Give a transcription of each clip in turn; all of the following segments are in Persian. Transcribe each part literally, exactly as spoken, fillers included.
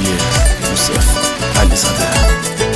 یوسف علیزاده.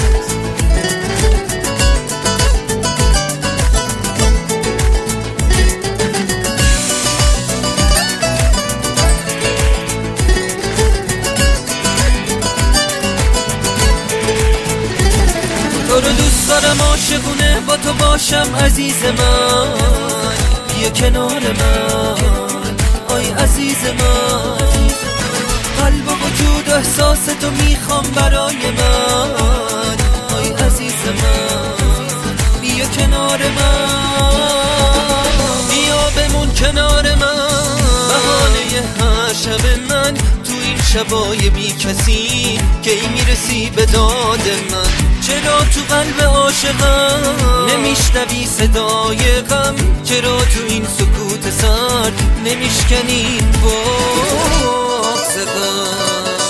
تو رو دوست دارم عاشقونه با تو باشم عزیز من، بیا کنار من آی عزیز من. قلب و وجود و احساس تو میخوام برای من آی عزیز من، بیا کنار من، بیا بمون کنار من. بهانه هر شب من تو این شبای بی کسی که ای میرسی به داد من. چرا تو قلب عاشقم نمیشنوی صدای غم؟ چرا تو این سکوت سر نمیشکنی بغض غم؟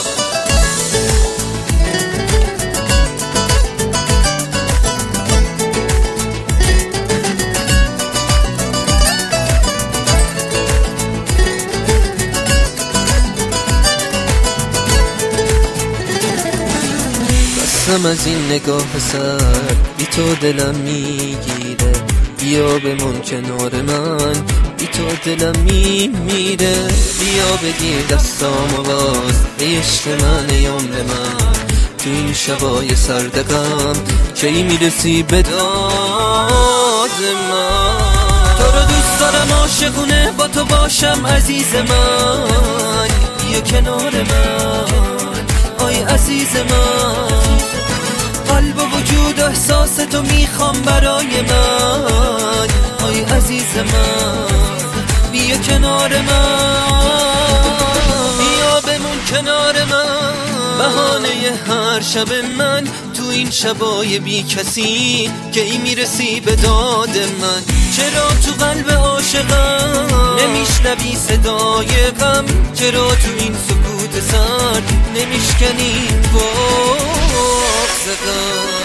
هم از این نگاه سر بی تو دلم میگیره، بیا بمون کنار من بی تو دلم میمیره. بیا بگیر دستامو باز ای عشق من ای عمر من، تو این شبای سرد غم کی میرسی به داد من. تو رو دوست دارم عاشقونه با تو باشم عزیز من، بیا کنار من آی عزیز من. قلب و وجود و احساس تو میخوام برای من آی عزیز من، بیا کنار من، بیا بمون کنار من. بهانه هر شب من تو این شبای بی کسی که ای میرسی به داد من. چرا تو قلب عاشقم نمیشنوی صدای غم؟ چرا تو این سکوت سر نمیشکنی بغض غم؟